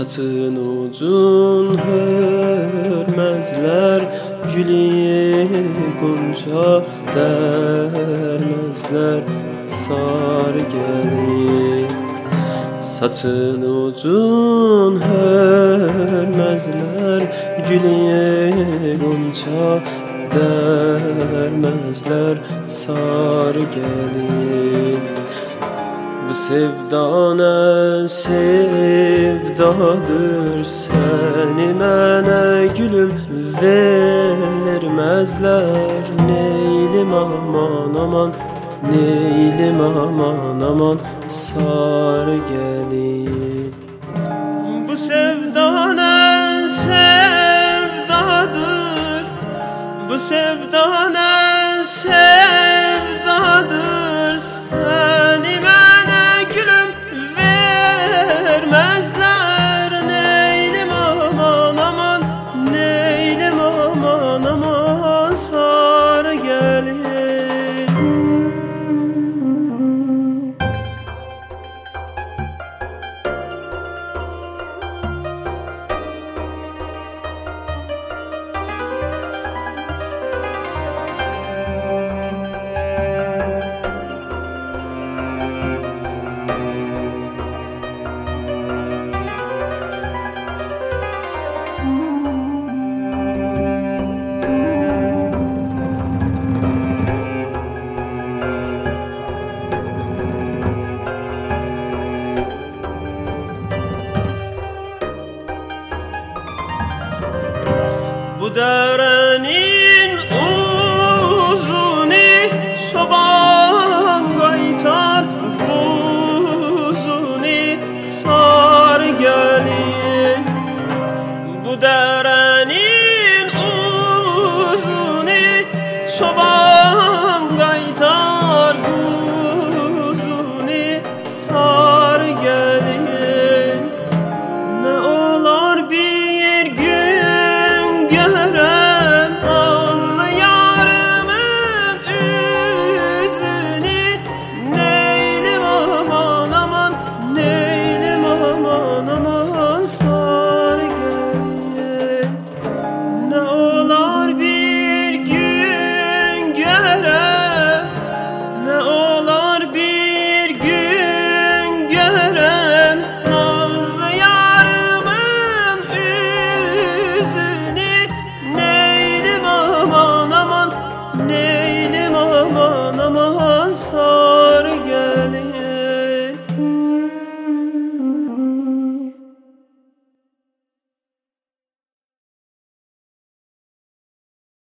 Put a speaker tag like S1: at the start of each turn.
S1: Saçın ucun hörmezler, gülüye gonca dermezler, sarı gelir. Saçın ucun hörmezler, gülüye gonca dermezler, sarı gelir. Bu sevda ne sevdadır, seni mənə gülüm vermezler. Neylim aman aman, neylim aman aman, sarı gelir. Bu sevda ne sevdadır, bu sevda ne sevdadır, seni mənə gülüm vermezler. Neylim aman aman, neylim aman aman, sarı gelir. Bu derenin uzunu çoban qaytar, buzunu sar gelir. Bu derenin uzunu çoban